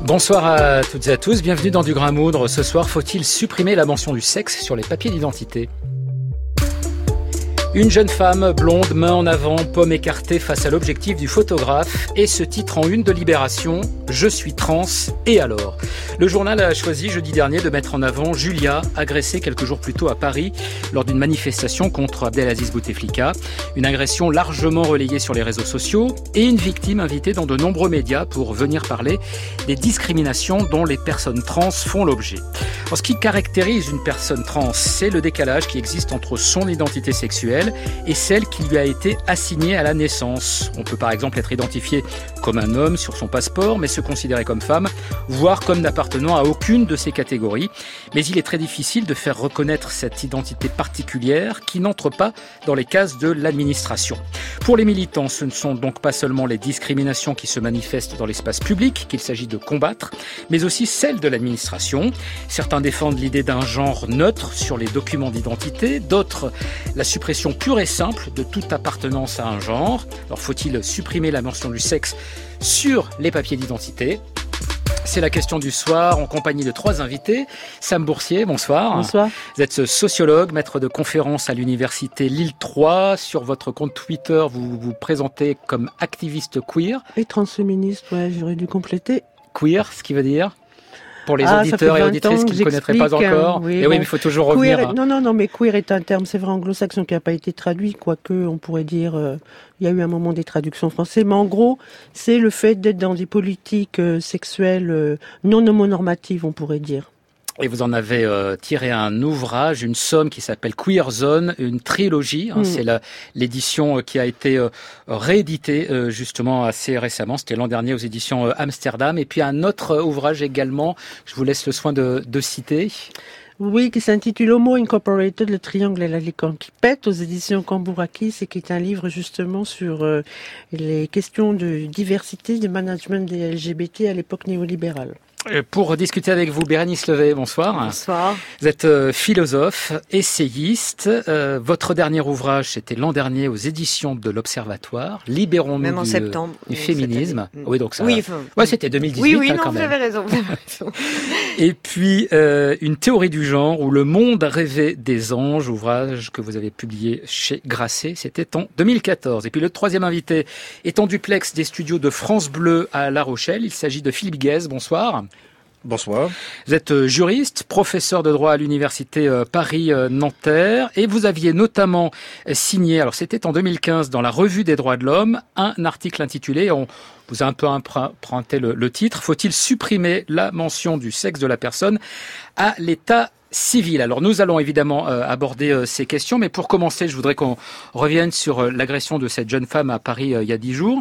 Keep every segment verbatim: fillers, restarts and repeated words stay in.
Bonsoir à toutes et à tous, bienvenue dans Du Grain à Moudre. Ce soir, faut-il supprimer la mention du sexe sur les papiers d'identité ? Une jeune femme, blonde, main en avant, paume écartée face à l'objectif du photographe et ce titre en une de Libération, « Je suis trans, et alors ?» Le journal a choisi jeudi dernier de mettre en avant Julia, agressée quelques jours plus tôt à Paris lors d'une manifestation contre Abdelaziz Bouteflika. Une agression largement relayée sur les réseaux sociaux et une victime invitée dans de nombreux médias pour venir parler des discriminations dont les personnes trans font l'objet. En ce qui caractérise une personne trans, c'est le décalage qui existe entre son identité sexuelle et celle qui lui a été assignée à la naissance. On peut par exemple être identifié comme un homme sur son passeport, mais se considérer comme femme, voire comme n'appartenant à aucune de ces catégories. Mais il est très difficile de faire reconnaître cette identité particulière qui n'entre pas dans les cases de l'administration. Pour les militants, ce ne sont donc pas seulement les discriminations qui se manifestent dans l'espace public qu'il s'agit de combattre, mais aussi celles de l'administration. Certains défendent l'idée d'un genre neutre sur les documents d'identité, d'autres la suppression pure et simple de toute appartenance à un genre. Alors faut-il supprimer la mention du sexe sur les papiers d'identité ? C'est la question du soir en compagnie de trois invités. Sam Boursier, bonsoir. Bonsoir. Vous êtes sociologue, maître de conférences à l'université Lille trois. Sur votre compte Twitter, vous vous présentez comme activiste queer. Et transféministe, ouais, j'aurais dû compléter. Queer, ce qui veut dire ? Pour les ah, auditeurs et auditrices qui ne connaîtraient pas encore. Oui, et bon, oui, mais il faut toujours queer revenir. Est, non, non, non, mais queer est un terme, c'est vrai, anglo-saxon qui n'a pas été traduit, quoique on pourrait dire, euh, il y a eu un moment des traductions françaises, mais en gros, c'est le fait d'être dans des politiques euh, sexuelles euh, non homonormatives, on pourrait dire. Et vous en avez euh, tiré un ouvrage, une somme qui s'appelle Queer Zone, une trilogie. Hein, mmh. C'est la, l'édition qui a été euh, rééditée euh, justement assez récemment. C'était l'an dernier aux éditions euh, Amsterdam. Et puis un autre ouvrage également, je vous laisse le soin de, de citer. Oui, qui s'intitule Homo Incorporated, le triangle et la licorne qui pète, aux éditions Cambourakis, et qui est un livre justement sur euh, les questions de diversité, de management des L G B T à l'époque néolibérale. Pour discuter avec vous, Bérénice Levet, bonsoir. Bonsoir. Vous êtes euh, philosophe, essayiste. Euh, votre dernier ouvrage, c'était l'an dernier aux éditions de l'Observatoire. Libérons-nous Même en du, septembre, du féminisme. Oui, donc ça. Oui, enfin, ouais, c'était deux mille dix-huit. Oui, oui, hein, non, quand vous même. avez raison. Vous avez raison. Et puis euh, une théorie du genre ou le monde rêvé des anges, ouvrage que vous avez publié chez Grasset. C'était en deux mille quatorze. Et puis le troisième invité est en duplex des studios de France Bleu à La Rochelle. Il s'agit de Philippe Guez. Bonsoir. Bonsoir. Vous êtes juriste, professeur de droit à l'université Paris-Nanterre et vous aviez notamment signé, alors c'était en deux mille quinze, dans la Revue des droits de l'homme, un article intitulé, on vous a un peu emprunté le, le titre, « Faut-il supprimer la mention du sexe de la personne à l'état civil ?» Alors nous allons évidemment euh, aborder euh, ces questions, mais pour commencer, je voudrais qu'on revienne sur euh, l'agression de cette jeune femme à Paris euh, il y a dix jours.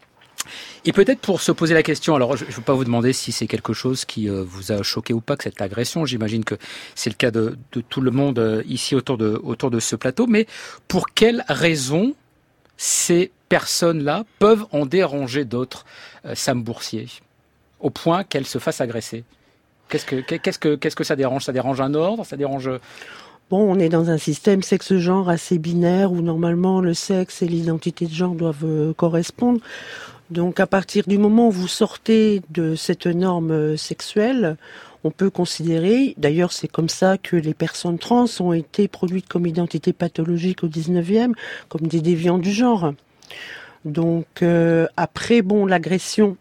Et peut-être pour se poser la question, alors je ne veux pas vous demander si c'est quelque chose qui euh, vous a choqué ou pas, que cette agression, j'imagine que c'est le cas de, de tout le monde euh, ici autour de, autour de ce plateau, mais pour quelles raisons ces personnes-là peuvent en déranger d'autres, euh, Sam Boursier, au point qu'elles se fassent agresser ? Qu'est-ce que, qu'est-ce que, qu'est-ce que ça dérange ? Ça dérange un ordre ? Ça dérange... Bon, on est dans un système sexe-genre assez binaire où normalement le sexe et l'identité de genre doivent euh, correspondre. Donc à partir du moment où vous sortez de cette norme sexuelle, on peut considérer, d'ailleurs c'est comme ça que les personnes trans ont été produites comme identité pathologique au dix-neuvième, comme des déviants du genre. Donc euh, après, bon, l'agression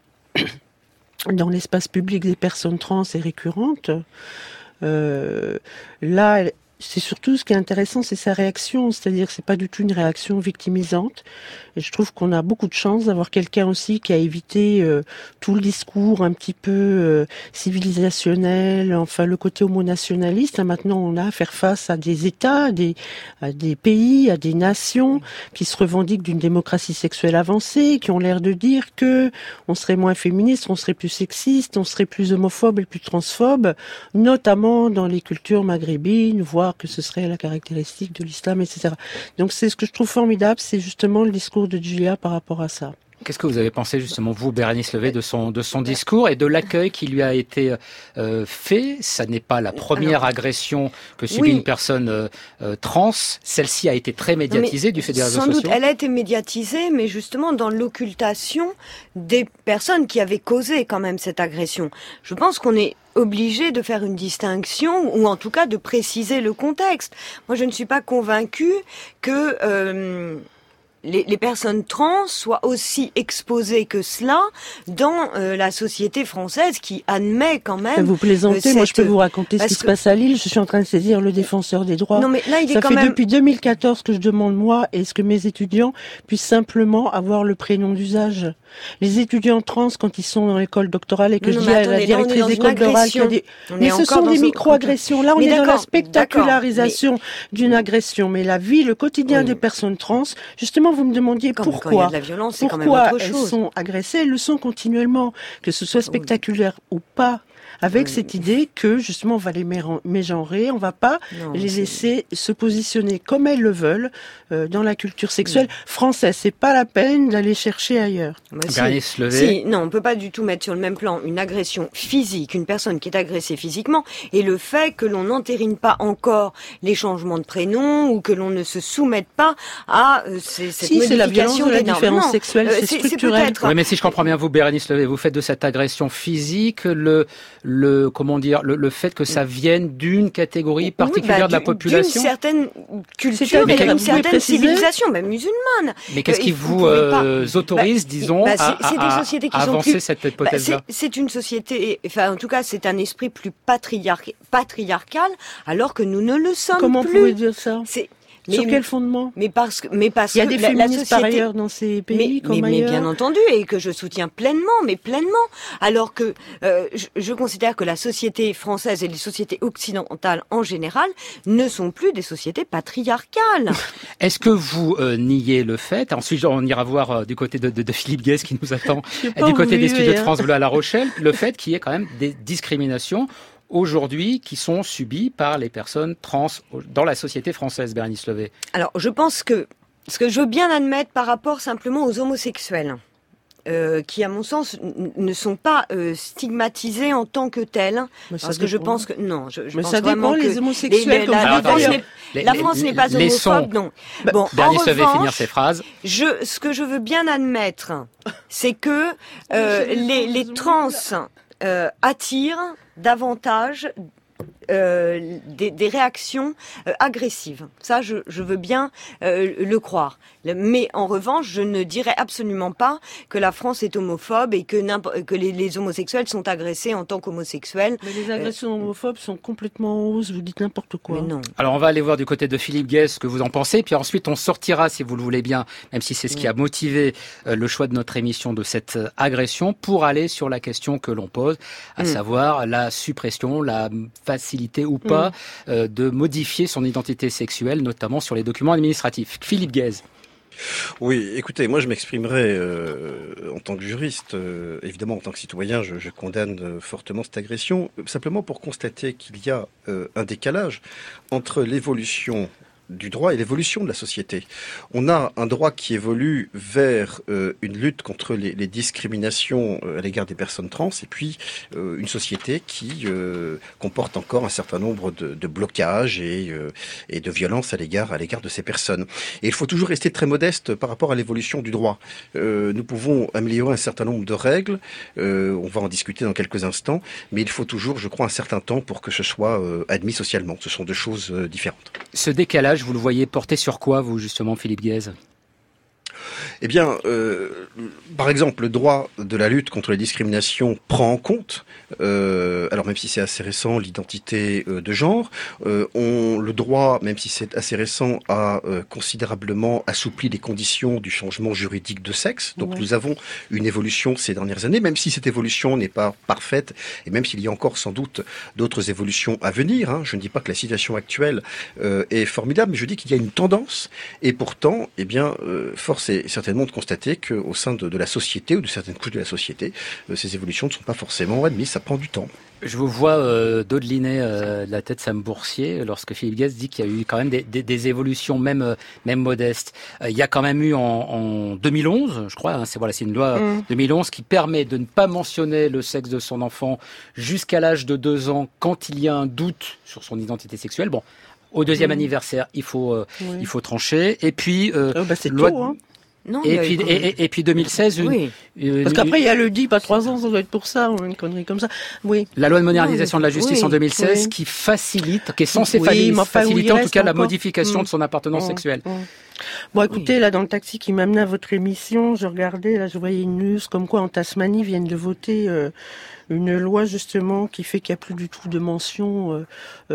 dans l'espace public des personnes trans est récurrente. Euh, là, c'est surtout ce qui est intéressant, c'est sa réaction, c'est-à-dire que c'est pas du tout une réaction victimisante. Et je trouve qu'on a beaucoup de chance d'avoir quelqu'un aussi qui a évité euh, tout le discours un petit peu euh, civilisationnel, enfin le côté homonationaliste. Maintenant, on a à faire face à des États, à des, à des pays, à des nations qui se revendiquent d'une démocratie sexuelle avancée, qui ont l'air de dire que on serait moins féministe, on serait plus sexiste, on serait plus homophobe et plus transphobe, notamment dans les cultures maghrébines, voire que ce serait la caractéristique de l'islam, et cetera. Donc c'est ce que je trouve formidable, c'est justement le discours de Julia par rapport à ça. Qu'est-ce que vous avez pensé justement, vous, Bérénice Levet, de son, de son discours et de l'accueil qui lui a été euh, fait? Ça n'est pas la première Alors, agression que subit oui. une personne euh, euh, trans. Celle-ci a été très médiatisée du fait des réseaux sociaux. Sans doute, elle a été médiatisée, mais justement dans l'occultation des personnes qui avaient causé quand même cette agression. Je pense qu'on est obligé de faire une distinction, ou en tout cas de préciser le contexte. Moi, je ne suis pas convaincue que euh, les, les personnes trans soient aussi exposées que cela dans euh, la société française qui admet quand même... Vous plaisantez, euh, cette... moi je peux vous raconter ce qui que... se passe à Lille. Je suis en train de saisir le défenseur des droits. Non, mais là, il est Ça quand fait même... depuis deux mille quatorze que je demande, moi, est-ce que mes étudiants puissent simplement avoir le prénom d'usage. Les étudiants trans, quand ils sont dans l'école doctorale et que non, je non, dis à attendez, la directrice d'école doctorale qu'il y a des... Mais ce sont des micro-agressions. Là, on est dans la spectacularisation mais... d'une agression. Mais la vie, le quotidien oui. des personnes trans, justement, vous me demandiez quand, pourquoi, quand il y a de la violence, c'est pourquoi quand même autre elles chose. sont agressées, elles le sont continuellement, que ce soit spectaculaire oui. ou pas. Avec oui. cette idée que, justement, on va les mégenrer, on va pas non, les laisser se positionner comme elles le veulent euh, dans la culture sexuelle oui. française. C'est pas la peine d'aller chercher ailleurs. Bah, si, si, non, on peut pas du tout mettre sur le même plan une agression physique, une personne qui est agressée physiquement, et le fait que l'on n'entérine pas encore les changements de prénom ou que l'on ne se soumette pas à euh, ces, cette si, modification c'est la violence de la différence non, sexuelle, euh, c'est structurel. Oui, mais si je comprends bien, vous, Bérénice Levet, vous faites de cette agression physique le le comment dire le, le fait que ça vienne d'une catégorie particulière oui, bah, de la population, d'une certaine culture et d'une certaine civilisation, même musulmane. Mais qu'est-ce qui vous euh, autorise, bah, disons, bah, à, à, à, à avancer plus, cette hypothèse-là bah, c'est, c'est une société, enfin en tout cas c'est un esprit plus patriarc, patriarcal, alors que nous ne le sommes Comment plus. Comment vous pouvez dire ça c'est, Mais, Sur quel fondement Mais parce que, mais parce il y a que des la, féministes la société, par ailleurs dans ces pays mais, comme mais, ailleurs. Mais bien entendu, et que je soutiens pleinement, mais pleinement. Alors que euh, je, je considère que la société française et les sociétés occidentales en général ne sont plus des sociétés patriarcales. Est-ce que vous euh, niez le fait? Ensuite, on ira voir euh, du côté de, de, de Philippe Guès qui nous attend, du côté des studios de France Bleu à La Rochelle, le fait qu'il y ait quand même des discriminations aujourd'hui qui sont subies par les personnes trans dans la société française, Bérénice Levet? Alors, je pense que ce que je veux bien admettre par rapport simplement aux homosexuels, euh, qui, à mon sens, n- ne sont pas euh, stigmatisés en tant que tels, parce dépend. que je pense que non, je, je Mais pense ça vraiment dépend, que les homosexuels. les, comme la, la, France les, la France n'est pas homophobe, non. Bah, bon, Bérénice en Levet, revanche, finir ses phrases. Je, ce que je veux bien admettre, c'est que euh, les, les trans euh, attirent davantage euh, des, des réactions euh, agressives. Ça, je, je veux bien euh, le croire. Mais en revanche, je ne dirais absolument pas que la France est homophobe et que, que les, les homosexuels sont agressés en tant qu'homosexuels. Mais les agressions euh, homophobes sont complètement en hausse, vous dites n'importe quoi. Mais non. Alors on va aller voir du côté de Philippe Guès ce que vous en pensez, puis ensuite on sortira, si vous le voulez bien, même si c'est ce qui a motivé euh, le choix de notre émission, de cette euh, agression, pour aller sur la question que l'on pose, à mm. savoir la suppression, la facilité ou pas mm. euh, de modifier son identité sexuelle, notamment sur les documents administratifs. Philippe Guès. Oui, écoutez, moi je m'exprimerai euh, en tant que juriste, euh, évidemment en tant que citoyen, je, je condamne euh, fortement cette agression, simplement pour constater qu'il y a euh, un décalage entre l'évolution du droit et l'évolution de la société. On a un droit qui évolue vers euh, une lutte contre les, les discriminations euh, à l'égard des personnes trans, et puis euh, une société qui euh, comporte encore un certain nombre de, de blocages et, euh, et de violences à l'égard à l'égard de ces personnes. Et il faut toujours rester très modeste par rapport à l'évolution du droit. Euh, nous pouvons améliorer un certain nombre de règles, euh, on va en discuter dans quelques instants, mais il faut toujours, je crois, un certain temps pour que ce soit euh, admis socialement. Ce sont deux choses euh, différentes. Ce décalage, vous le voyez porté sur quoi, vous, justement, Philippe Guès ? Eh bien, euh, par exemple, le droit de la lutte contre les discriminations prend en compte, euh, alors même si c'est assez récent, l'identité euh, de genre. Euh, on, le droit, même si c'est assez récent, a euh, considérablement assoupli les conditions du changement juridique de sexe. Donc ouais. Nous avons une évolution ces dernières années, même si cette évolution n'est pas parfaite, et même s'il y a encore sans doute d'autres évolutions à venir. Hein. Je ne dis pas que la situation actuelle euh, est formidable, mais je dis qu'il y a une tendance, et pourtant, eh bien, euh, force est certainement certainement de constater qu'au sein de, de la société ou de certaines couches de la société, euh, ces évolutions ne sont pas forcément admises, ça prend du temps. Je vous vois euh, dodeliner euh, de la tête Sam Boursier lorsque Philippe Guest dit qu'il y a eu quand même des, des, des évolutions même euh, même modestes. Euh, il y a quand même eu en, en deux mille onze, je crois, hein, c'est voilà, c'est une loi mmh. deux mille onze qui permet de ne pas mentionner le sexe de son enfant jusqu'à l'âge de deux ans quand il y a un doute sur son identité sexuelle. Bon, au deuxième mmh. anniversaire, il faut euh, oui. il faut trancher. Et puis euh, oh, bah c'est loi tôt, hein. Non, et, puis, et, et, et puis deux mille seize, une, oui. une, parce qu'après il y a le D I P à trois ans, ça doit être pour ça, ou une connerie comme ça. Oui. La loi de modernisation oui. de la justice oui. en deux mille seize oui. qui facilite, qui est censée oui, faciliter en tout cas la encore. modification mmh. de son appartenance mmh. sexuelle. Mmh. Bon, écoutez, oui. là, dans le taxi qui m'amenait à votre émission, je regardais, là, je voyais une news comme quoi en Tasmanie viennent de voter euh, une loi justement qui fait qu'il n'y a plus du tout de mention euh,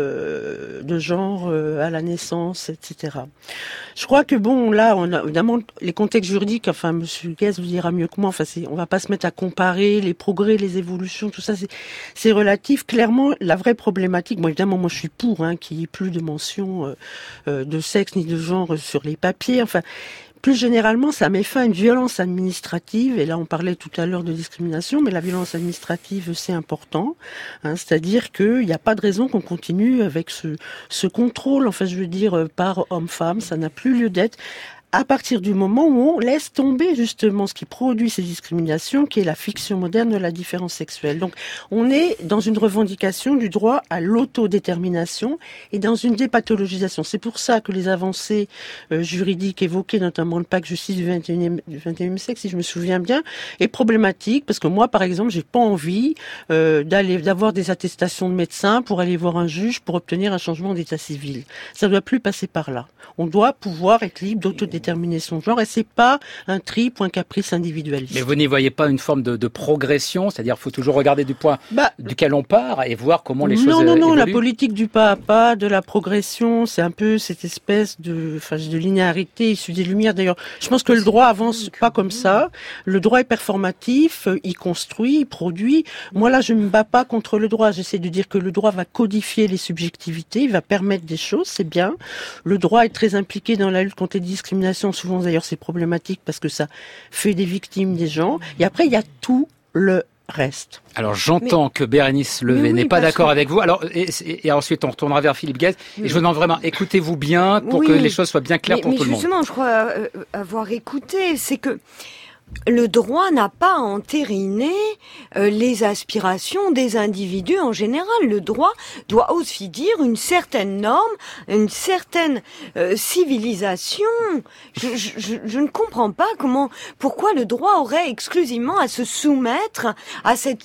euh, de genre euh, à la naissance, et cetera. Je crois que bon, là, on a évidemment les contextes juridiques. Enfin, Monsieur Guest vous dira mieux que moi. Enfin, c'est, on va pas se mettre à comparer les progrès, les évolutions, tout ça. C'est, c'est relatif. Clairement, la vraie problématique. Bon, évidemment, moi, je suis pour hein, qu'il n'y ait plus de mention euh, euh, de sexe ni de genre sur les papiers. Enfin. Plus généralement, ça met fin à une violence administrative. Et là, on parlait tout à l'heure de discrimination, mais la violence administrative, c'est important. Hein, c'est-à-dire qu'il n'y a pas de raison qu'on continue avec ce, ce contrôle, enfin, je veux dire, par homme-femme. Ça n'a plus lieu d'être. À partir du moment où on laisse tomber justement ce qui produit ces discriminations, qui est la fiction moderne de la différence sexuelle. Donc, on est dans une revendication du droit à l'autodétermination et dans une dépathologisation. C'est pour ça que les avancées euh, juridiques évoquées, notamment le pacte justice du vingt et unième, du vingt et unième siècle, si je me souviens bien, est problématique parce que moi, par exemple, j'ai pas envie euh, d'aller d'avoir des attestations de médecins pour aller voir un juge pour obtenir un changement d'état civil. Ça doit plus passer par là. On doit pouvoir être libre d'autodéterminer son genre et c'est pas un trip ou un caprice individualiste. Mais vous n'y voyez pas une forme de, de progression, c'est-à-dire qu'il faut toujours regarder du point bah, duquel on part et voir comment les non, choses non, non, évoluent. Non, la politique du pas à pas, de la progression, c'est un peu cette espèce de, enfin, de linéarité issue des Lumières. D'ailleurs, je pense que le droit avance pas comme ça. Le droit est performatif, il construit, il produit. Moi là, je me bats pas contre le droit. J'essaie de dire que le droit va codifier les subjectivités, il va permettre des choses, c'est bien. Le droit est très impliqué dans la lutte contre les discriminations. Souvent, d'ailleurs, c'est problématique parce que ça fait des victimes des gens. Et après, il y a tout le reste. Alors j'entends mais, que Bérénice Levé oui, n'est pas d'accord que... avec vous. Alors et, et, et ensuite on retournera vers Philippe Guest. Oui. Et je vous demande vraiment, écoutez-vous bien pour oui, que les choses soient bien claires mais, pour mais tout le monde. Justement, je crois euh, avoir écouté, c'est que le droit n'a pas entériné euh, les aspirations des individus en général. Le droit doit aussi dire une certaine norme, une certaine euh, civilisation. Je, je, je ne comprends pas comment, pourquoi le droit aurait exclusivement à se soumettre à cette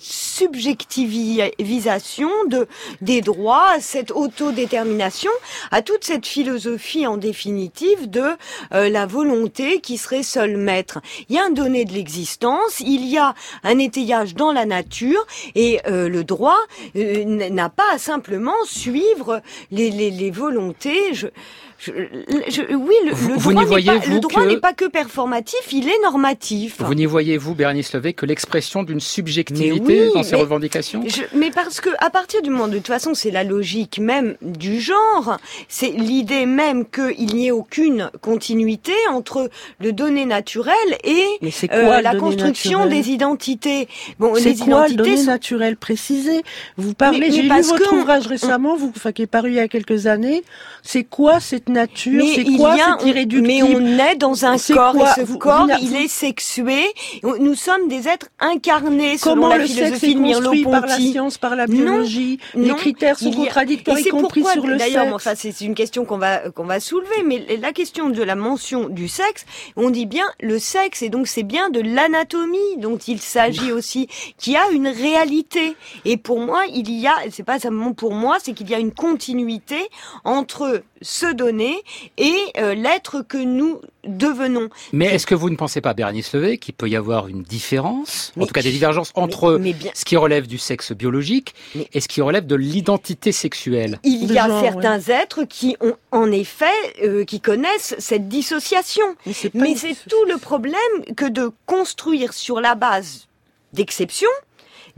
subjectivisation de des droits, à cette autodétermination, à toute cette philosophie en définitive de euh, la volonté qui serait seule maître. Il y a un donné de l'existence, il y a un étayage dans la nature et euh, le droit euh, n'a pas à simplement suivre les, les, les volontés. Je, je, je, oui, le, vous, le vous droit, n'est pas, le droit que... n'est pas que performatif, il est normatif. Vous n'y voyez-vous, Bérénice Levé, que l'expression d'une subjectivité oui, dans ces mais, revendications je, Mais parce que à partir du moment, de toute façon, c'est la logique même du genre, c'est l'idée même qu'il n'y ait aucune continuité entre le donné naturel et euh, la construction naturel des identités. Bon, c'est les quoi identités le donné sont... naturel précisé? Vous parlez, mais, j'ai mais lu votre ouvrage récemment, vous, enfin, qui est paru il y a quelques années. C'est quoi cette nature? Mais c'est quoi a, cet irréductible? Mais on est dans un c'est corps quoi? Et ce vous, corps, vous il est sexué. Nous sommes des êtres incarnés selon Comment la philosophie de Merleau-Ponty. Par la science, par la biologie, non, les non, critères sont contradictoires, y compris pourquoi, sur le d'ailleurs, sexe. Enfin, c'est une question qu'on va qu'on va soulever, mais la question de la mention du sexe, on dit bien le sexe, et donc c'est bien de l'anatomie dont il s'agit aussi, qui a une réalité. Et pour moi, il y a, c'est pas simplement pour moi, c'est qu'il y a une continuité entre ce donné et euh, l'être que nous devenons. Mais est-ce que vous ne pensez pas, Bérénice Levé, qu'il peut y avoir une différence, mais, en tout cas des divergences entre mais, mais bien, ce qui relève du sexe biologique mais, et ce qui relève de l'identité sexuelle? Il y a genre, certains ouais. êtres qui ont en effet, euh, qui connaissent cette dissociation. Mais c'est, mais c'est tout le problème que de construire sur la base d'exceptions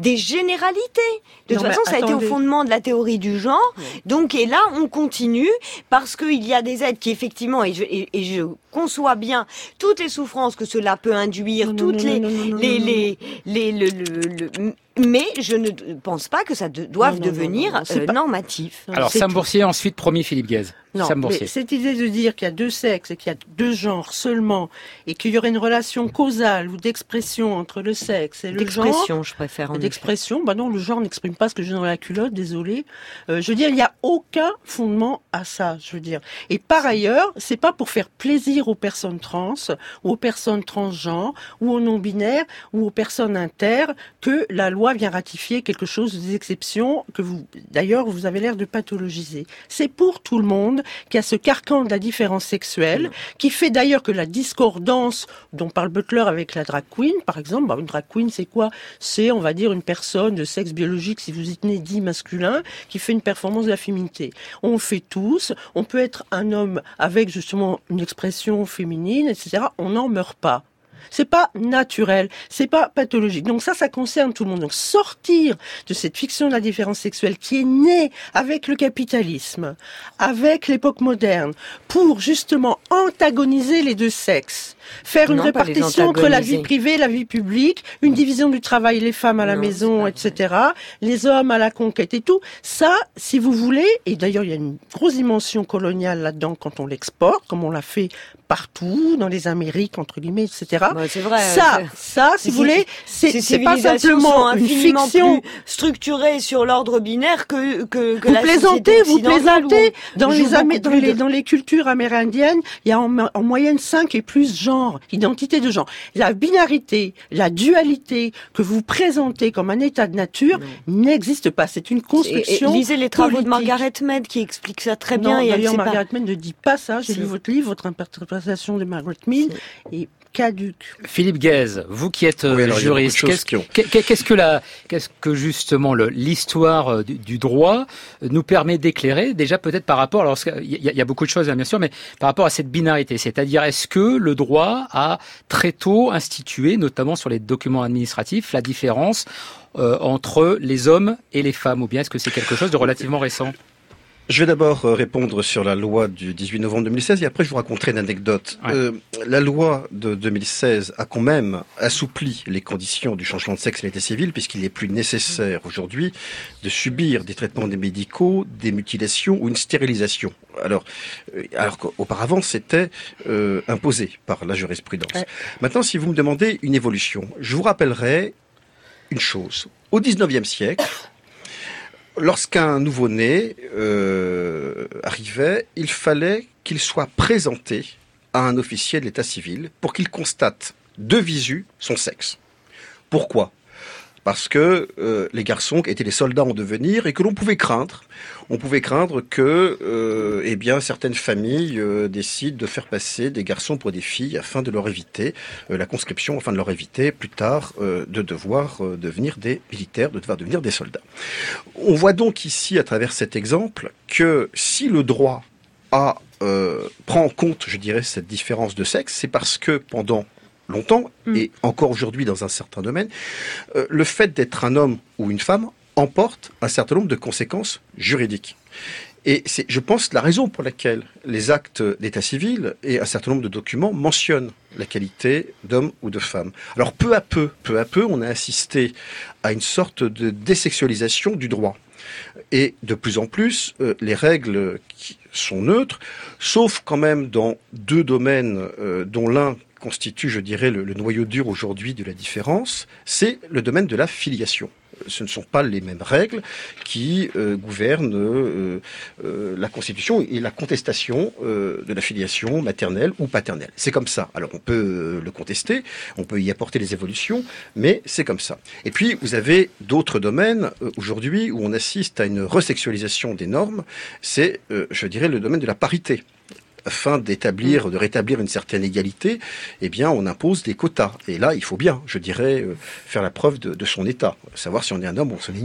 des généralités. De non, toute façon, ça attendez. a été au fondement de la théorie du genre. Oui. Donc, et là, on continue parce qu'il y a des êtres qui, effectivement, et je, et, et je conçois bien toutes les souffrances que cela peut induire, Non, non, toutes non, les, non, non, non, les, non, les, les, le, le, le- mais je ne pense pas que ça de, doive Non, non, non, devenir non, non, c'est euh, pas- normatif. Non, Alors, c'est Sam tout. Boursier, ensuite, promis Philippe Guèze. Non, Sam mais Boursier. cette idée de dire qu'il y a deux sexes et qu'il y a deux genres seulement, et qu'il y aurait une relation causale ou d'expression entre le sexe et le genre... D'expression, je préfère en effet. D'expression, bah non, le genre n'exprime pas ce que j'ai dans la culotte, désolé. Euh, je veux dire, il n'y a aucun fondement à ça, je veux dire. Et par ailleurs, c'est pas pour faire plaisir aux personnes trans, ou aux personnes transgenres, ou aux non-binaires, ou aux personnes inter, que la loi vient ratifier quelque chose des exceptions que vous, d'ailleurs, vous avez l'air de pathologiser. C'est pour tout le monde qu'il y a ce carcan de la différence sexuelle, qui fait d'ailleurs que la discordance dont parle Butler avec la drag queen, par exemple, bah, une drag queen, c'est quoi? C'est, on va dire, une personne de sexe biologique, si vous y tenez dit masculin, qui fait une performance de la féminité. On le fait tous, on peut être un homme avec justement une expression féminine, et cetera. On n'en meurt pas. C'est pas naturel, c'est pas pathologique. Donc ça, ça concerne tout le monde. Donc sortir de cette fiction de la différence sexuelle qui est née avec le capitalisme, avec l'époque moderne, pour justement antagoniser les deux sexes, faire une Non, pas les répartition entre la vie antagoniser. privée et la vie publique, une division du travail, les femmes à la Non, maison, c'est et cetera, les hommes à la conquête et tout. Ça, si vous voulez, et d'ailleurs il y a une grosse dimension coloniale là-dedans quand on l'exporte, comme on l'a fait partout, dans les Amériques, entre guillemets, et cetera. Bah, c'est vrai. Ça, c'est- ça, si vous voulez, c'est Ces c'est pas civilisations sont simplement une infiniment fiction. plus structurées sur l'ordre binaire que que, que Vous la plaisantez, société vous occidentale où plaisantez. on Dans joue les, Amé- beaucoup dans, plus les, de- dans les cultures amérindiennes, il y a en, mo- en moyenne cinq et plus genres, identité de genre. La binarité, la dualité que vous présentez comme un état de nature n'existe pas. C'est une Et- et construction lisez les travaux politique. de Margaret Mead qui expliquent ça très bien. Non, et elle d'ailleurs, sait pas. Margaret Mead ne dit pas ça. J'ai Si. lu votre livre, votre interprétation de Margaret Mead est caduque. Philippe Guèze, vous qui êtes euh, Oui, alors, il y a beaucoup de juriste, choses qu'est-ce qui ont- qu'est- qu'est-ce que la, qu'est-ce que justement le- l'histoire euh, du, du droit euh, nous permet d'éclairer déjà peut-être par rapport, alors il y, a- il y a beaucoup de choses hein, bien sûr, mais par rapport à cette binarité, c'est-à-dire est-ce que le droit a très tôt institué, notamment sur les documents administratifs, la différence euh, entre les hommes et les femmes, ou bien est-ce que c'est quelque chose de relativement récent? Je vais d'abord euh, répondre sur la loi du dix-huit novembre deux mille seize et après je vous raconterai une anecdote. Ouais. Euh, la loi de deux mille seize a quand même assoupli les conditions du changement de sexe à l'état civil puisqu'il n'est plus nécessaire aujourd'hui de subir des traitements médicaux, des mutilations ou une stérilisation. Alors, euh, alors qu'auparavant c'était euh, imposé par la jurisprudence. Ouais. Maintenant, si vous me demandez une évolution, je vous rappellerai une chose. Au dix-neuvième siècle, lorsqu'un nouveau-né euh, arrivait, il fallait qu'il soit présenté à un officier de l'état civil pour qu'il constate de visu son sexe. Pourquoi ? Parce que euh, les garçons étaient les soldats en devenir et que l'on pouvait craindre. On pouvait craindre que euh, eh bien, certaines familles euh, décident de faire passer des garçons pour des filles afin de leur éviter euh, la conscription, afin de leur éviter plus tard euh, de devoir euh, devenir des militaires, de devoir devenir des soldats. On voit donc ici, à travers cet exemple, que si le droit a, euh, prend en compte, je dirais, cette différence de sexe, c'est parce que pendant longtemps, Mm. et encore aujourd'hui dans un certain domaine, euh, le fait d'être un homme ou une femme emporte un certain nombre de conséquences juridiques. Et c'est, je pense, la raison pour laquelle les actes d'état civil et un certain nombre de documents mentionnent la qualité d'homme ou de femme. Alors peu à peu, peu à peu, on a assisté à une sorte de désexualisation du droit. Et de plus en plus, euh, les règles qui sont neutres, sauf quand même dans deux domaines euh, dont l'un constitue, je dirais, le, le noyau dur aujourd'hui de la différence, c'est le domaine de la filiation. Ce ne sont pas les mêmes règles qui euh, gouvernent euh, euh, la Constitution et la contestation euh, de la filiation maternelle ou paternelle. C'est comme ça. Alors on peut euh, le contester, on peut y apporter des évolutions, mais c'est comme ça. Et puis vous avez d'autres domaines euh, aujourd'hui où on assiste à une resexualisation des normes. C'est, euh, je dirais, le domaine de la parité. Afin d'établir, de rétablir une certaine égalité, eh bien, on impose des quotas. Et là, il faut bien, je dirais, euh, faire la preuve de, de son état, savoir si on est un homme ou si on est une femme.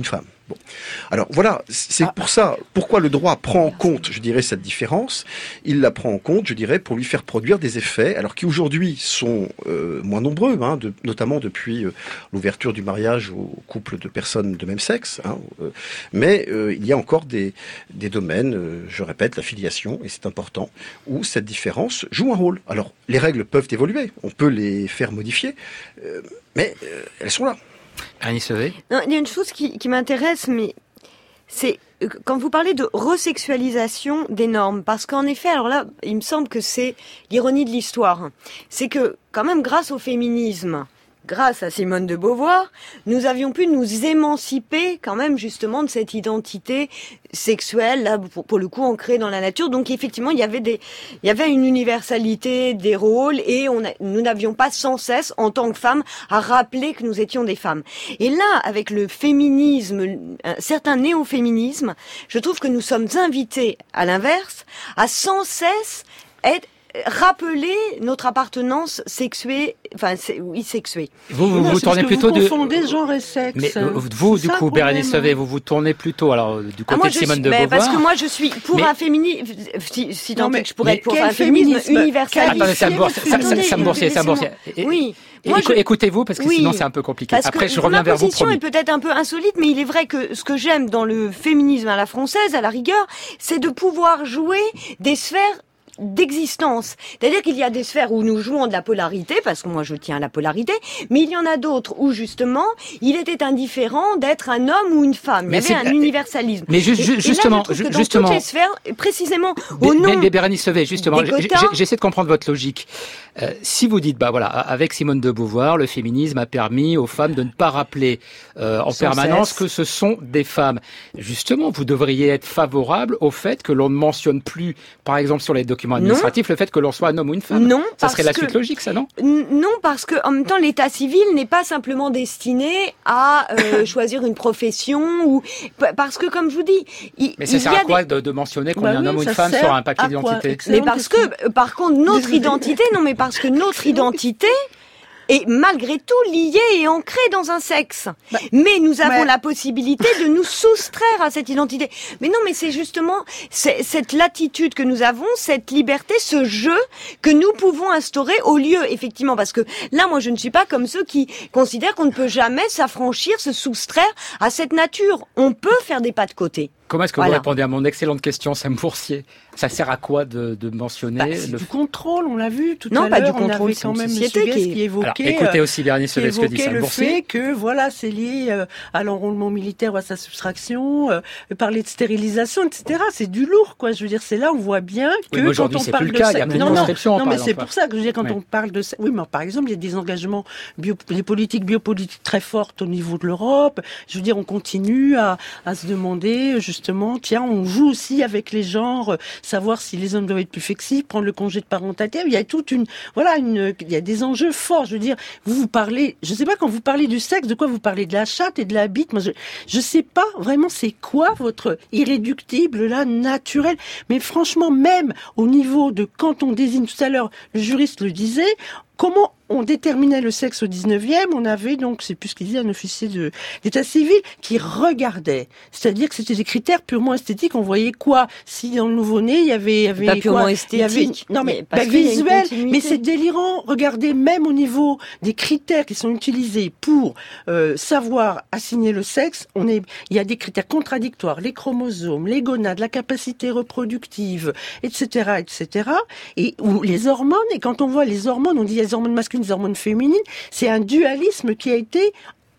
Bon. Alors voilà, c'est ah. pour ça, pourquoi le droit prend en compte, je dirais, cette différence. Il la prend en compte, je dirais, pour lui faire produire des effets, alors qui aujourd'hui sont euh, moins nombreux, hein, de, notamment depuis euh, l'ouverture du mariage aux couples de personnes de même sexe. Hein, euh, mais euh, il y a encore des, des domaines, euh, je répète, la filiation, et c'est important, où cette différence joue un rôle. Alors, les règles peuvent évoluer, on peut les faire modifier, euh, mais euh, elles sont là. Annie Sauvé. Non, il y a une chose qui, qui m'intéresse, mais c'est quand vous parlez de resexualisation des normes, parce qu'en effet, alors là, il me semble que c'est l'ironie de l'histoire, c'est que quand même grâce au féminisme, grâce à Simone de Beauvoir, nous avions pu nous émanciper quand même justement de cette identité sexuelle, là, pour, pour le coup ancrée dans la nature. Donc effectivement, il y avait des, il y avait une universalité des rôles et on a, nous n'avions pas sans cesse, en tant que femmes, à rappeler que nous étions des femmes. Et là, avec le féminisme, un certain néo-féminisme, je trouve que nous sommes invités, à l'inverse, à sans cesse être rappeler notre appartenance sexuée, enfin, oui, sexuée. Vous, vous, non, vous tournez plutôt vous de... confondez genre et sexe. Mais vous, du coup, Bérénice Sauvé, vous vous tournez plutôt, alors, du côté ah, moi, de Simone de Beauvoir. Parce que moi, je suis pour mais... un féminisme, si, si tant est que je pourrais être pour un féminisme universel. Attendez, ça me boursier, ça me boursier. Oui. Moi, je... Écoutez-vous, parce que oui, sinon c'est un peu compliqué. Après, je reviens vers vous. Ma position est peut-être un peu insolite, mais il est vrai que ce que j'aime dans le féminisme à la française, à la rigueur, c'est de pouvoir jouer des sphères d'existence. C'est-à-dire qu'il y a des sphères où nous jouons de la polarité, parce que moi je tiens à la polarité, mais il y en a d'autres où justement il était indifférent d'être un homme ou une femme. Mais il y avait un universalisme. Mais ju- ju- et, justement, et là, je trouve que justement, dans toutes les sphères, précisément au B- nom mais Bérénice Sauvé, justement, des quotas, j'essaie de comprendre votre logique. Euh, si vous dites, bah voilà, avec Simone de Beauvoir, le féminisme a permis aux femmes de ne pas rappeler euh, en Sans permanence cesse. que ce sont des femmes. Justement, vous devriez être favorable au fait que l'on ne mentionne plus, par exemple sur les documents administratifs, non. le fait que l'on soit un homme ou une femme. Non, ça serait la que, suite logique, ça, non? Non, parce que en même temps, l'état civil n'est pas simplement destiné à euh, choisir une profession ou parce que, comme je vous dis, il, mais ça il sert y a à quoi des... de, de mentionner qu'on est bah un oui, homme ou une femme sur un papier d'identité? Mais parce que, par contre, notre identité, non, mais parce que notre identité est malgré tout liée et ancrée dans un sexe. Bah, mais nous avons bah, la possibilité de nous soustraire à cette identité. Mais non, mais c'est justement c'est, cette latitude que nous avons, cette liberté, ce jeu que nous pouvons instaurer au lieu, effectivement, parce que là, moi, je ne suis pas comme ceux qui considèrent qu'on ne peut jamais s'affranchir, se soustraire à cette nature. On peut faire des pas de côté. Comment est-ce que voilà. vous répondez à mon excellente question, Sam Boursier? Ça sert à quoi de, de mentionner bah, c'est le... du contrôle, on l'a vu tout non, à l'heure. Non, pas du contrôle, c'est quand même M. Guest qui... qui évoquait... Alors, écoutez aussi Bérénice Sauvé ce que dit Sam Boursier. le fait que, voilà, c'est lié euh, à l'enrôlement militaire ou à sa soustraction, euh, parler de stérilisation, et cetera. C'est du lourd, quoi. Je veux dire, c'est là, on voit bien que oui, quand on c'est parle plus de... le cas. Il y a plein non, de conscriptions. Non, non mais c'est pour ça que je veux dire, quand oui. on parle de... Oui, mais par exemple, il y a des engagements, bio... des politiques biopolitiques très fortes au niveau de l'Europe. Je veux dire, on continue à, à se demander, justement, tiens, on joue aussi avec les genres, euh, savoir si les hommes doivent être plus flexibles, prendre le congé de parentalité. Il y a toute une, voilà, une, il y a des enjeux forts. Je veux dire, vous vous parlez, je sais pas quand vous parlez du sexe, de quoi vous parlez, de la chatte et de la bite. Moi, je, je sais pas vraiment c'est quoi votre irréductible là, naturel. Mais franchement, même au niveau de quand on désigne tout à l'heure, le juriste le disait. Comment on déterminait le sexe au dix-neuvième? On avait donc, c'est plus ce qu'il dit, un officier de, d'état civil qui regardait. C'est-à-dire que c'était des critères purement esthétiques. On voyait quoi? Si dans le nouveau-né, il y avait, il y avait pas purement quoi esthétique. Il y avait, non mais, bah, visuel. Mais c'est délirant. Regardez même au niveau des critères qui sont utilisés pour euh, savoir assigner le sexe. On est, il y a des critères contradictoires. Les chromosomes, les gonades, la capacité reproductive, et cetera, et cetera. Et ou les hormones. Et quand on voit les hormones, on dit les hormones masculines, les hormones féminines, c'est un dualisme qui a été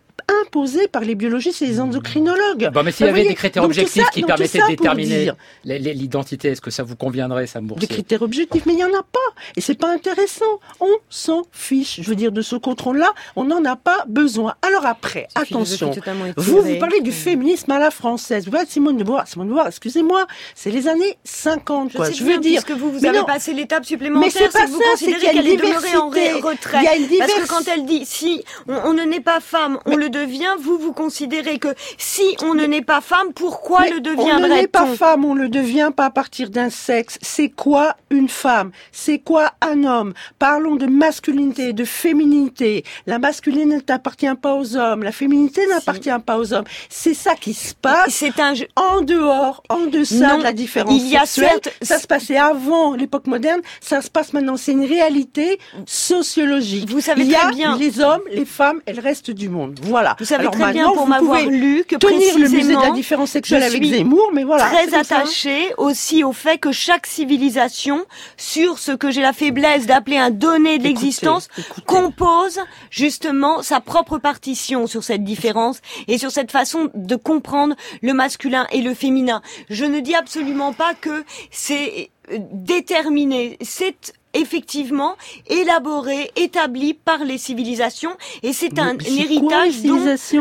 imposé par les biologistes et les endocrinologues. Bon, mais s'il y avait des critères objectifs ça, qui permettaient de déterminer l'identité, est-ce que ça vous conviendrait, Sam Boursier? Des critères objectifs, mais il n'y en a pas. Et c'est pas intéressant. On s'en fiche. Je veux dire, de ce contrôle-là, on n'en a pas besoin. Alors après, c'est attention. Vous, vous parlez du féminisme à la française. Vous parlez de Simone de Beauvoir. Simone de Beauvoir, excusez-moi, c'est les années cinquante, quoi. Je, je veux dire. que vous, vous avez non. passé l'étape supplémentaire, mais c'est pas que vous ça, considérez c'est qu'il y a qu'elle une est demeurée en retraite. Il y a une diversité. Parce que quand elle dit, si on, on ne naît pas femme, on le devient, vous, vous considérez que si on ne naît pas femme, pourquoi Mais le on deviendrait-on? ne naît pas femme, on le devient pas à partir d'un sexe. C'est quoi une femme? C'est quoi un homme? Parlons de masculinité, de féminité. La masculinité n'appartient pas aux hommes, la féminité n'appartient si. pas aux hommes. C'est ça qui se passe c'est un jeu... en dehors, en deçà non, de la différence il y a sexuelle. certes... Ça se passait avant l'époque moderne, ça se passe maintenant. C'est une réalité sociologique. Vous savez il y très a bien. les hommes, les femmes et le reste du monde. Voilà. Vous savez Alors très bien pour vous m'avoir pouvez lu que tenir précisément le musée de la différence sexuelle avec Zemmour, mais voilà. Très attachée aussi au fait que chaque civilisation, sur ce que j'ai la faiblesse d'appeler un donné de Écoutez, l'existence, écoutez. compose justement sa propre partition sur cette différence et sur cette façon de comprendre le masculin et le féminin. Je ne dis absolument pas que c'est déterminé, c'est effectivement élaboré, établi par les civilisations, et c'est un, un héritage dont,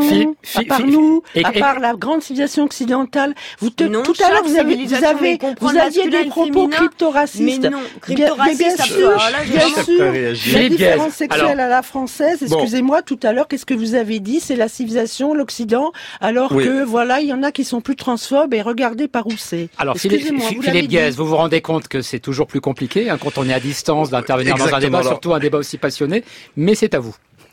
à part nous, et, à part la grande civilisation occidentale, vous te, non, tout à l'heure vous avez, vous avez, vous aviez des propos crypto-racistes. Mais non, crypto-racistes, bien, bien sûr, là, bien sûr, la différence sexuelle alors, à la française. Excusez-moi, bon. Tout à l'heure, qu'est-ce que vous avez dit? C'est la civilisation, l'Occident, alors oui. que voilà, il y en a qui sont plus transphobes. Et regardez par où c'est. Alors, Philippe, Philippe Guez, vous vous rendez compte que c'est toujours plus compliqué hein, quand on est à distance d'intervenir Exactement, dans un débat, alors... surtout un débat aussi passionné, mais c'est à vous.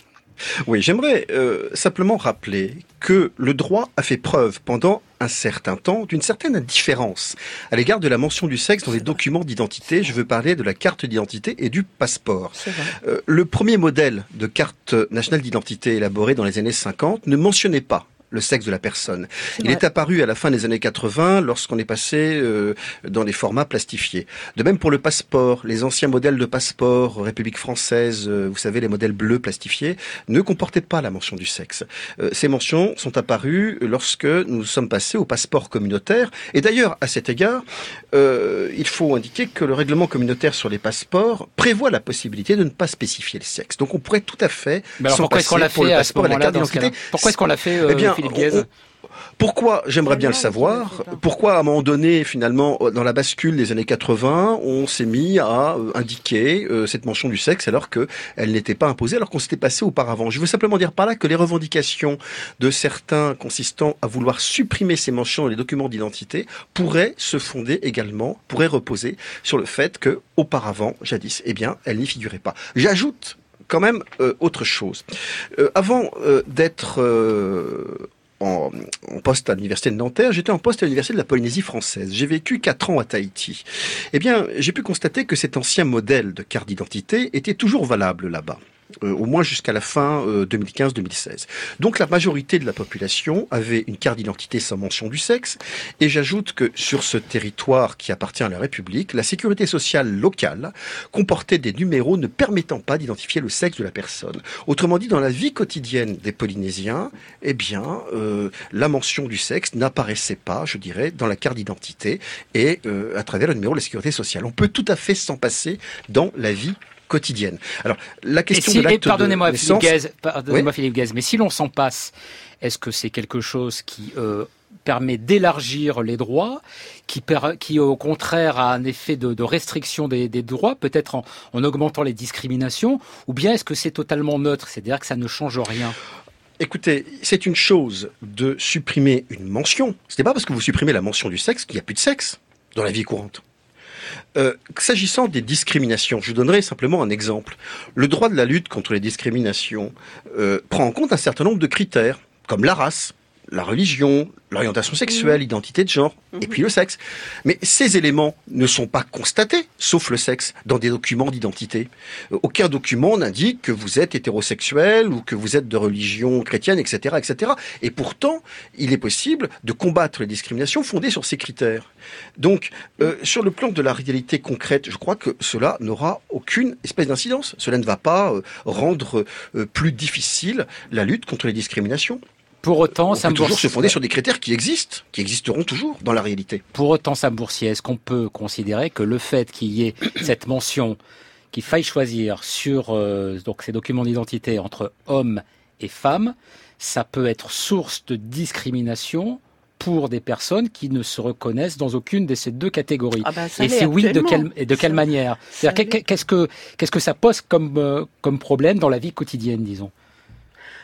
Oui, j'aimerais euh, simplement rappeler que le droit a fait preuve pendant un certain temps d'une certaine indifférence à l'égard de la mention du sexe dans les documents d'identité. Je veux parler de la carte d'identité et du passeport. Euh, le premier modèle de carte nationale d'identité élaboré dans les années cinquante ne mentionnait pas le sexe de la personne. Il est apparu à la fin des années quatre-vingts lorsqu'on est passé euh, dans des formats plastifiés. De même pour le passeport, les anciens modèles de passeport République française, euh, vous savez les modèles bleus plastifiés, ne comportaient pas la mention du sexe. Euh, ces mentions sont apparues lorsque nous sommes passés au passeport communautaire. Et d'ailleurs, à cet égard, euh, il faut indiquer que le règlement communautaire sur les passeports prévoit la possibilité de ne pas spécifier le sexe. Donc on pourrait tout à fait s'en passer pour le passeport et la carte d'identité. Pourquoi est-ce qu'on l'a fait euh, eh bien, On, pourquoi, j'aimerais bien le savoir, pourquoi à un moment donné, finalement, dans la bascule des années quatre-vingts, on s'est mis à euh, indiquer euh, cette mention du sexe alors qu'elle n'était pas imposée, alors qu'on s'était passé auparavant. Je veux simplement dire par là que les revendications de certains consistant à vouloir supprimer ces mentions dans les documents d'identité pourraient se fonder également, pourraient reposer sur le fait que, auparavant, jadis, eh bien, elles n'y figuraient pas. J'ajoute quand même euh, autre chose. Euh, avant euh, d'être euh, en, en poste à l'université de Nanterre, j'étais en poste à l'université de la Polynésie française. J'ai vécu quatre ans à Tahiti. Eh bien, j'ai pu constater que cet ancien modèle de carte d'identité était toujours valable là-bas. Euh, au moins jusqu'à la fin euh, deux mille quinze deux mille seize. Donc la majorité de la population avait une carte d'identité sans mention du sexe, et j'ajoute que sur ce territoire qui appartient à la République, la sécurité sociale locale comportait des numéros ne permettant pas d'identifier le sexe de la personne. Autrement dit, dans la vie quotidienne des Polynésiens, eh bien, euh, la mention du sexe n'apparaissait pas, je dirais, dans la carte d'identité et euh, à travers le numéro de la sécurité sociale. On peut tout à fait s'en passer dans la vie quotidienne. Alors, la question si, de l'acte pardonnez-moi, de naissance... Philippe Guez, pardonnez-moi oui Philippe Guez, mais si l'on s'en passe, est-ce que c'est quelque chose qui euh, permet d'élargir les droits, qui, per, qui au contraire a un effet de, de restriction des, des droits, peut-être en, en augmentant les discriminations, ou bien est-ce que c'est totalement neutre, c'est-à-dire que ça ne change rien ? Écoutez, c'est une chose de supprimer une mention. Ce n'est pas parce que vous supprimez la mention du sexe qu'il n'y a plus de sexe dans la vie courante. Euh, s'agissant des discriminations, je donnerai simplement un exemple. Le droit de la lutte contre les discriminations euh, prend en compte un certain nombre de critères, comme la race, la religion, l'orientation sexuelle, mmh. l'identité de genre, mmh. et puis le sexe. Mais ces éléments ne sont pas constatés, sauf le sexe, dans des documents d'identité. Euh, aucun document n'indique que vous êtes hétérosexuel ou que vous êtes de religion chrétienne, et cetera, et cetera. Et pourtant, il est possible de combattre les discriminations fondées sur ces critères. Donc, euh, sur le plan de la réalité concrète, je crois que cela n'aura aucune espèce d'incidence. Cela ne va pas euh, rendre euh, plus difficile la lutte contre les discriminations. Pour autant, on Sam peut toujours Boursier... se fonder sur des critères qui existent, qui existeront toujours dans la réalité. Pour autant, Sam Boursier, est-ce qu'on peut considérer que le fait qu'il y ait cette mention, qu'il faille choisir sur euh, donc ces documents d'identité entre hommes et femmes, ça peut être source de discrimination pour des personnes qui ne se reconnaissent dans aucune de ces deux catégories. Ah ben, ça et c'est oui, de quelle, et de quelle ça, manière C'est-à-dire, qu'est-ce que, qu'est-ce que ça pose comme, euh, comme problème dans la vie quotidienne, disons ?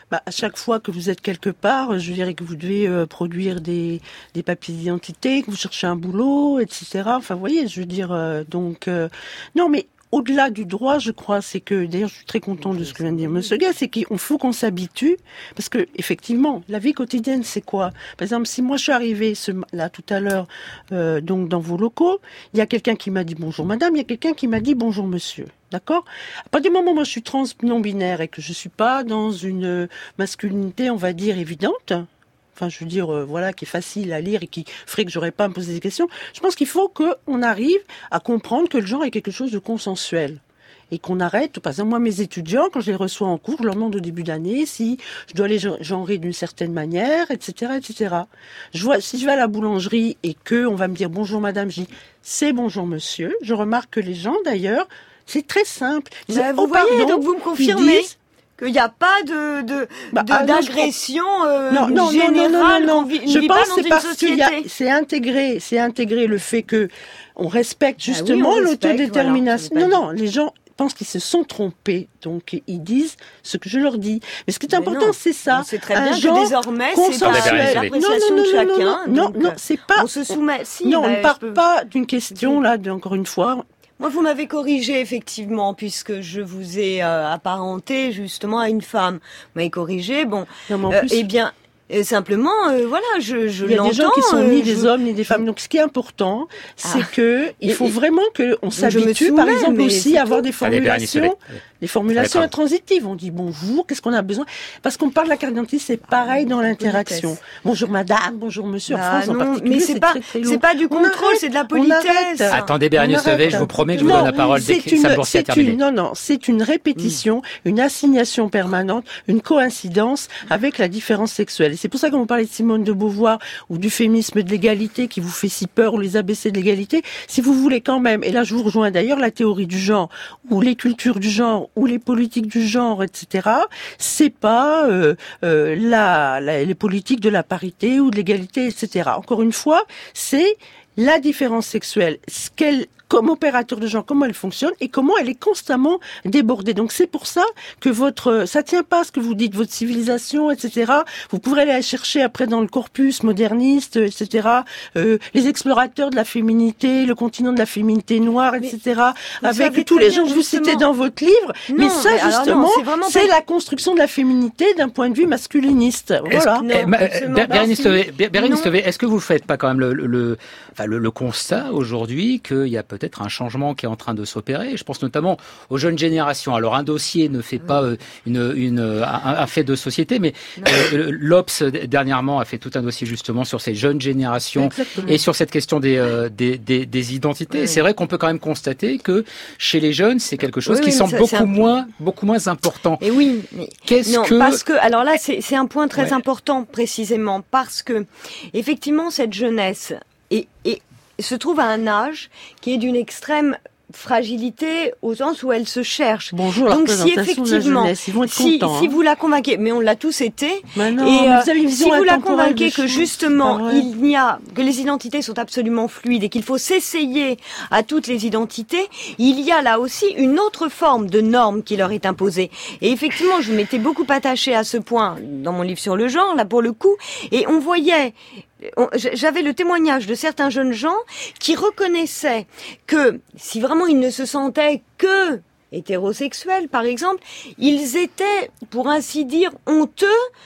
Bah, à chaque fois que vous êtes quelque part, je dirais que vous devez euh, produire des, des papiers d'identité, que vous cherchez un boulot, et cetera. Enfin, vous voyez, je veux dire, euh, donc... Euh, non, mais au-delà du droit, je crois, c'est que, d'ailleurs, je suis très contente de ce que vient de dire Monsieur Gay, c'est qu'il faut qu'on s'habitue, parce que, effectivement, la vie quotidienne, c'est quoi? Par exemple, si moi je suis arrivée ce, là tout à l'heure, euh, donc dans vos locaux, il y a quelqu'un qui m'a dit bonjour madame, il y a quelqu'un qui m'a dit bonjour monsieur. D'accord? À partir du moment où moi je suis trans non-binaire et que je suis pas dans une masculinité, on va dire, évidente, enfin, je veux dire, euh, voilà, qui est facile à lire et qui ferait que j'aurais pas à me poser des questions. Je pense qu'il faut qu'on arrive à comprendre que le genre est quelque chose de consensuel. Et qu'on arrête, par exemple, moi, mes étudiants, quand je les reçois en cours, je leur demande au début d'année si je dois les genrer d'une certaine manière, et cetera, et cetera. Je vois, si je vais à la boulangerie et que on va me dire bonjour madame, je dis c'est bonjour monsieur. Je remarque que les gens, d'ailleurs, c'est très simple. Ils disent, bah, vous oh, voyez, pardon, donc vous me confirmez disent, qu'il n'y a pas de, de, bah, de ah, d'agression euh, non, non, générale. non, non, non, non. On vit, on je vit pense pas que dans c'est une parce qu'il y a, société. c'est intégré, c'est intégré le fait que on respecte justement ah oui, on respecte, l'autodétermination. Voilà, non, non, les gens pensent qu'ils se sont trompés, donc ils disent ce que je leur dis. Mais ce qui est Mais important, non, c'est ça. On sait très un bien genre que désormais, c'est consensuel. l'appréciation de chacun. Non, donc, non, c'est pas. On se soumet. Si, non, bah, on ne part peux... pas d'une question là, de, encore une fois. Moi, vous m'avez corrigé, effectivement, puisque je vous ai euh, apparenté, justement, à une femme. Vous m'avez corrigé, bon. Non, mais en euh, plus, eh bien, euh, simplement, euh, voilà, je, je l'entends. Il y a des gens qui sont ni euh, des je... hommes ni des femmes. Donc, ce qui est important, c'est Ah. que il faut Et, vraiment que on s'habitue, soumets, par exemple, aussi à avoir tout. des formulations, des formulations intransitives. On dit bonjour, qu'est-ce qu'on a besoin? Parce qu'on parle de la carte d'identité, c'est pareil dans l'interaction. Bonjour madame, bonjour monsieur. Bah, en France, non, en particulier, mais c'est pas, très, très c'est pas du contrôle, c'est de la politesse. Attendez, Bérénice Levet, je vous promets que je vous non, donne la parole dès que sa bourse est terminée. Non, non, c'est une répétition, mmh. une assignation permanente, une coïncidence avec la différence sexuelle. Et c'est pour ça que quand on parlait de Simone de Beauvoir ou du féminisme de l'égalité qui vous fait si peur, ou les A B C de l'égalité, si vous voulez quand même, et là je vous rejoins d'ailleurs, la théorie du genre, ou les cultures du genre, ou les politiques du genre, et cetera, c'est pas euh, euh, la, la, les politiques de la parité ou de l'égalité, et cetera. Encore une fois, c'est la différence sexuelle, ce qu'elle comme opérateur de genre, comment elle fonctionne et comment elle est constamment débordée. Donc c'est pour ça que votre, ça tient pas ce que vous dites, votre civilisation, et cetera. Vous pourrez aller la chercher après dans le corpus moderniste, et cetera. Euh, les explorateurs de la féminité, le continent de la féminité noire, et cetera. Avec tous les gens que vous citez dans votre livre. Non, mais ça, mais justement, c'est pas... la construction de la féminité d'un point de vue masculiniste. Voilà. Bérénice Levet, est-ce que vous faites pas quand même le, le, enfin, le, le constat aujourd'hui qu'il y a peut peut-être un changement qui est en train de s'opérer. Je pense notamment aux jeunes générations. Alors un dossier ne fait pas euh, une, une, un, un fait de société, mais euh, l'Obs dernièrement a fait tout un dossier justement sur ces jeunes générations. Exactement. Et sur cette question des, euh, des, des, des identités. Oui. C'est vrai qu'on peut quand même constater que chez les jeunes, c'est quelque chose oui, qui oui, semble ça, beaucoup un... moins, beaucoup moins important. Et oui, mais qu'est-ce non, que parce que alors là, c'est, c'est un point très ouais. important précisément parce que effectivement cette jeunesse est, est se trouve à un âge qui est d'une extrême fragilité au sens où elle se cherche. Bonjour, donc si effectivement, jeunesse, ils vont être si, contents, si hein. vous la convainquez, mais on l'a tous été, mais non, et mais euh, vous avez une si vous la convainquez que choses, justement il n'y a que les identités sont absolument fluides et qu'il faut s'essayer à toutes les identités, il y a là aussi une autre forme de norme qui leur est imposée. Et effectivement, je m'étais beaucoup attachée à ce point dans mon livre sur le genre, là pour le coup, et on voyait j'avais le témoignage de certains jeunes gens qui reconnaissaient que si vraiment ils ne se sentaient que hétérosexuels, par exemple, ils étaient, pour ainsi dire, honteux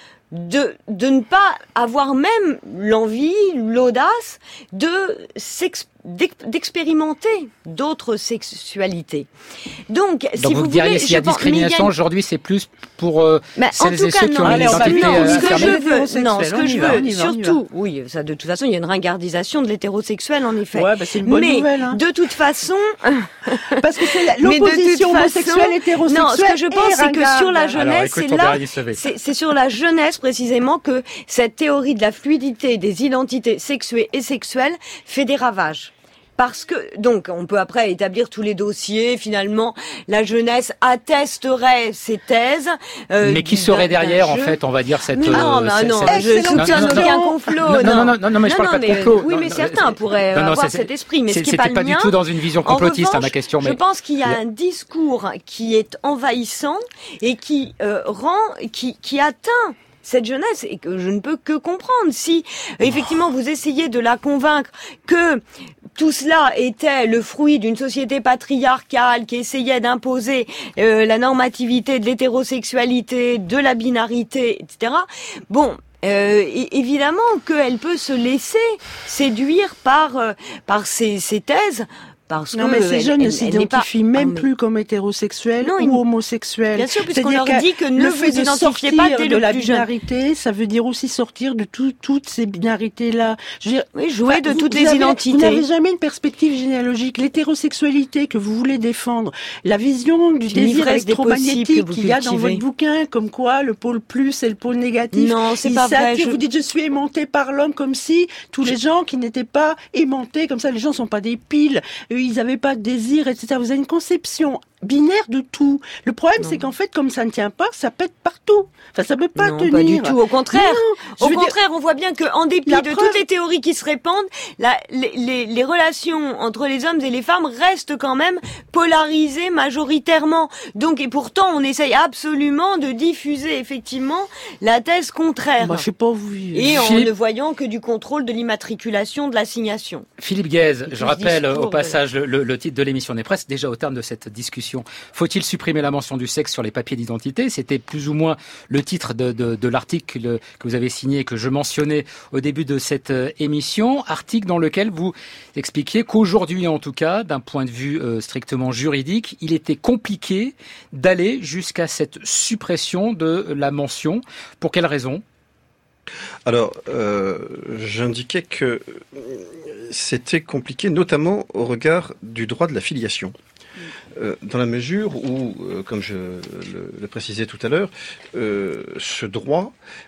de, de ne pas avoir même l'envie, l'audace de s'exprimer d'expérimenter d'autres sexualités. Donc, Donc si vous, vous diriez voulez, s'il y a discrimination a... aujourd'hui, c'est plus pour euh, bah, celles et cas, ceux qui non, ont une identité non, euh, ce que je veux, non, ce que je va, veux, va, surtout, oui, ça de toute façon, il y a une ringardisation de l'hétérosexuel en effet. Ouais, bah, c'est une bonne mais nouvelle, hein. de toute façon, parce que c'est l'opposition homosexuelle hétérosexuelle. Non, ce que je pense, c'est que sur la jeunesse, c'est là, c'est, c'est sur la jeunesse précisément que cette théorie de la fluidité des identités sexuées et sexuelles fait des ravages. parce que, donc, on peut après établir tous les dossiers, finalement, la jeunesse attesterait ces thèses. Euh, mais qui serait derrière, en fait, on va dire, cette... Mais non, euh, non, cette, non, cette... je soupçonne aucun complot. Non, non, non, non, non, mais je non, parle non, pas de complot. Oui, non, mais non, certains pourraient non, non, avoir c'est, cet esprit, mais ce qui n'est pas pas le mien. C'était pas du tout dans une vision complotiste, revanche, à ma question. Mais... Je pense qu'il y a un discours qui est envahissant et qui euh, rend, qui, qui atteint cette jeunesse, et que je ne peux que comprendre. Si, effectivement, vous essayez de la convaincre que tout cela était le fruit d'une société patriarcale qui essayait d'imposer euh, la normativité de l'hétérosexualité, de la binarité, et cetera. Bon, euh, évidemment qu'elle peut se laisser séduire par, euh, par ces, ces thèses. Parce non, que mais ces elle, jeunes elle, ne s'identifient pas... même ah, mais... plus comme hétérosexuels non, ou ils... homosexuels. Bien sûr, puisqu'on leur que dit que ne vous identifiez pas dès de le la plus jeune. binarité, ça veut dire aussi sortir de tout, toutes ces binarités-là. Je veux dire, oui, jouer de vous, toutes vous les avez, identités. Vous n'avez jamais une perspective généalogique. L'hétérosexualité que vous voulez défendre, la vision du c'est désir électromagnétique qu'il y a dans votre bouquin, comme quoi le pôle plus et le pôle négatif. Non, c'est il pas vrai. Je... Vous dites je suis aimanté par l'homme, comme si tous les gens qui n'étaient pas aimantés, comme ça, les gens sont pas des piles, ils n'avaient pas de désir, et cetera. Vous avez une conception binaire de tout. Le problème, non. c'est qu'en fait, comme ça ne tient pas, ça pète partout. Enfin, ça peut pas non, tenir. Pas du tout. Au contraire, non, au contraire, dire, on voit bien que, en dépit de preuve... toutes les théories qui se répandent, la, les, les, les relations entre les hommes et les femmes restent quand même polarisées majoritairement. Donc, et pourtant, on essaye absolument de diffuser effectivement la thèse contraire. Bah, je sais pas où vous... Et en Philippe... ne voyant que du contrôle de l'immatriculation, de l'assignation. Philippe Guèze, je rappelle au passage de... le, le titre de l'émission des presses, déjà au terme de cette discussion. Faut-il supprimer la mention du sexe sur les papiers d'identité ? C'était plus ou moins le titre de, de, de l'article que vous avez signé et que je mentionnais au début de cette émission. Article dans lequel vous expliquiez qu'aujourd'hui, en tout cas, d'un point de vue euh, strictement juridique, il était compliqué d'aller jusqu'à cette suppression de la mention. Pour quelle raison ? Alors, euh, j'indiquais que c'était compliqué, notamment au regard du droit de la filiation. Euh, dans la mesure où, euh, comme je le, le précisais tout à l'heure, euh, ce droit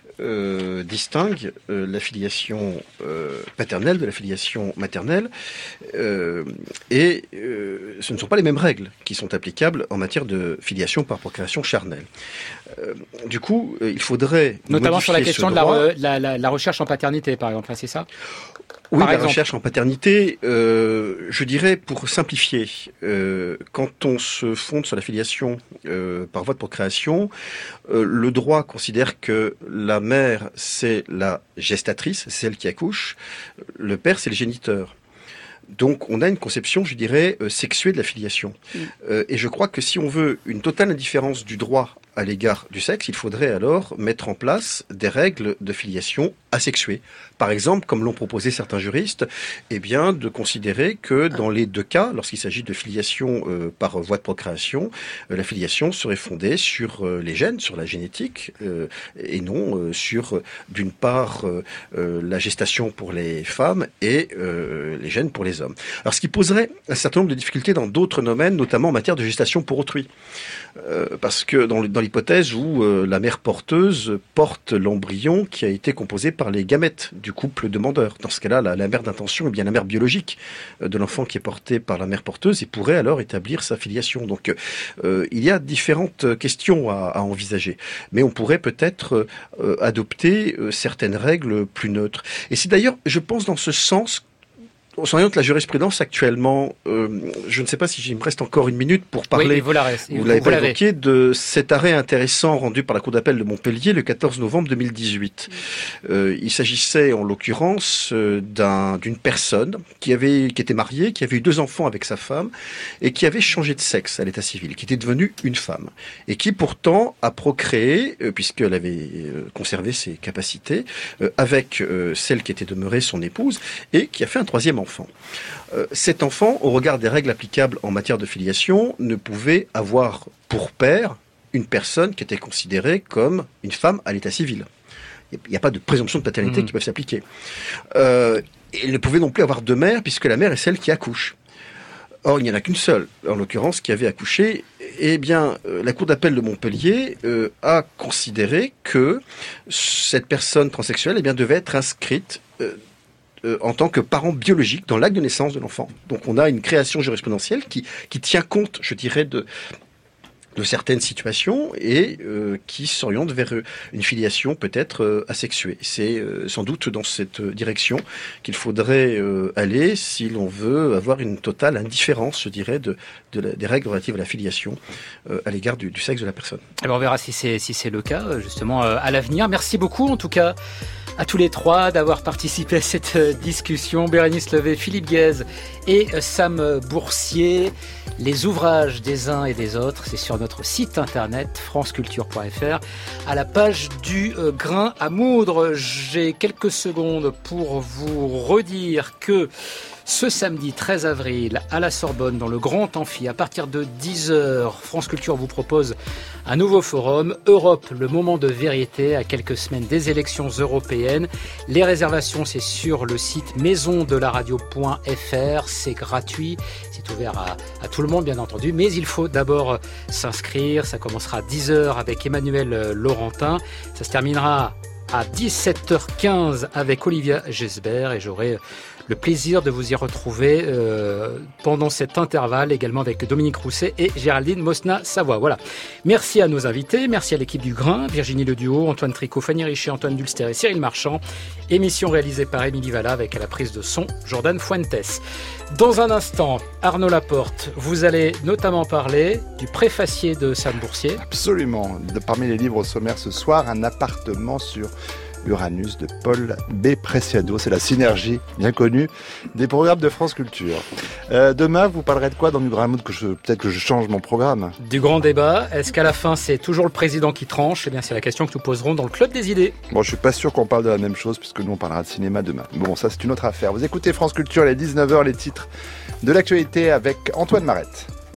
euh, distingue euh, la filiation euh, paternelle de la filiation maternelle, euh, et euh, ce ne sont pas les mêmes règles qui sont applicables en matière de filiation par procréation charnelle. Euh, du coup, euh, il faudrait notamment sur la question de droit. la, la, la recherche en paternité, par exemple, c'est ça ? Oui, Par la exemple. recherche en paternité, euh, je dirais, pour simplifier, euh, quand on se fonde sur la filiation euh, par voie de procréation, euh, le droit considère que la mère, c'est la gestatrice, c'est celle qui accouche, le père, c'est le géniteur. Donc on a une conception, je dirais, euh, sexuée de la filiation. Mmh. Euh, et je crois que si on veut une totale indifférence du droit à l'égard du sexe, il faudrait alors mettre en place des règles de filiation asexuées. Par exemple, comme l'ont proposé certains juristes, eh bien, de considérer que dans les deux cas, lorsqu'il s'agit de filiation euh, par voie de procréation, euh, la filiation serait fondée sur euh, les gènes, sur la génétique, euh, et non euh, sur, d'une part, euh, euh, la gestation pour les femmes et euh, les gènes pour les hommes. Alors, ce qui poserait un certain nombre de difficultés dans d'autres domaines, notamment en matière de gestation pour autrui. Euh, parce que dans, dans l'hypothèse où euh, la mère porteuse porte l'embryon qui a été composé par les gamètes du couple demandeur. Dans ce cas-là, la, la mère d'intention est bien la mère biologique euh, de l'enfant qui est porté par la mère porteuse et pourrait alors établir sa filiation. Donc euh, il y a différentes questions à, à envisager. Mais on pourrait peut-être euh, adopter euh, certaines règles plus neutres. Et c'est d'ailleurs, je pense, dans ce sens on s'oriente la jurisprudence actuellement. Euh, je ne sais pas si il me reste encore une minute pour parler. Oui, vous, la reste, vous l'avez pas évoqué de cet arrêt intéressant rendu par la Cour d'appel de Montpellier le quatorze novembre deux mille dix-huit. Mmh. Euh, il s'agissait en l'occurrence euh, d'un, d'une personne qui avait, qui était mariée, qui avait eu deux enfants avec sa femme et qui avait changé de sexe à l'état civil, qui était devenue une femme et qui pourtant a procréé, euh, puisqu'elle avait euh, conservé ses capacités, euh, avec euh, celle qui était demeurée son épouse et qui a fait un troisième enfant. Enfant. Euh, cet enfant, au regard des règles applicables en matière de filiation, ne pouvait avoir pour père une personne qui était considérée comme une femme à l'état civil. Il n'y a pas de présomption de paternité mmh. qui peut s'appliquer. Euh, il ne pouvait non plus avoir de mère, puisque la mère est celle qui accouche. Or, il n'y en a qu'une seule, en l'occurrence, qui avait accouché. Eh bien, euh, la Cour d'appel de Montpellier euh, a considéré que cette personne transsexuelle eh bien, devait être inscrite euh, euh, en tant que parent biologique dans l'acte de naissance de l'enfant. Donc on a une création jurisprudentielle qui, qui tient compte, je dirais, de... de certaines situations et euh, qui s'orientent vers une filiation peut-être euh, asexuée. C'est euh, sans doute dans cette direction qu'il faudrait euh, aller si l'on veut avoir une totale indifférence, je dirais, de, de la, des règles relatives à la filiation euh, à l'égard du, du sexe de la personne. Alors on verra si c'est, si c'est le cas, justement, euh, à l'avenir. Merci beaucoup, en tout cas, à tous les trois d'avoir participé à cette discussion. Bérénice Levé, Philippe Guèze et Sam Boursier. Les ouvrages des uns et des autres, c'est sur notre site internet franceculture point f r à la page du euh, grain à moudre. J'ai quelques secondes pour vous redire que ce samedi treize avril, à la Sorbonne, dans le Grand Amphi, à partir de dix heures, France Culture vous propose un nouveau forum, Europe, le moment de vérité, à quelques semaines des élections européennes. Les réservations, c'est sur le site maison de la radio point f r, c'est gratuit, c'est ouvert à, à tout le monde, bien entendu, mais il faut d'abord s'inscrire. Ça commencera à dix heures avec Emmanuel Laurentin, ça se terminera à dix-sept heures quinze avec Olivia Gesbert et j'aurai le plaisir de vous y retrouver euh, pendant cet intervalle, également avec Dominique Rousset et Géraldine Mosna-Savoie. Voilà. Merci à nos invités, merci à l'équipe du Grain, Virginie Leduo, Antoine Tricot, Fanny Richer, Antoine Dulster et Cyril Marchand. Émission réalisée par Émilie Valla avec à la prise de son Jordan Fuentes. Dans un instant, Arnaud Laporte, vous allez notamment parler du préfacier de Sam Boursier. Absolument. De, parmi les livres au sommaire ce soir, un appartement sur Uranus de Paul B. Preciado. C'est la synergie bien connue des programmes de France Culture. Euh, demain, vous parlerez de quoi dans du Grain à Moudre que je, peut-être que je change mon programme. Du grand débat. Est-ce qu'à la fin, c'est toujours le président qui tranche ? Eh bien, c'est la question que nous poserons dans le Club des idées. Bon, je suis pas sûr qu'on parle de la même chose puisque nous, on parlera de cinéma demain. Bon, ça, c'est une autre affaire. Vous écoutez France Culture, les dix-neuf heures, les titres de l'actualité avec Antoine Marette.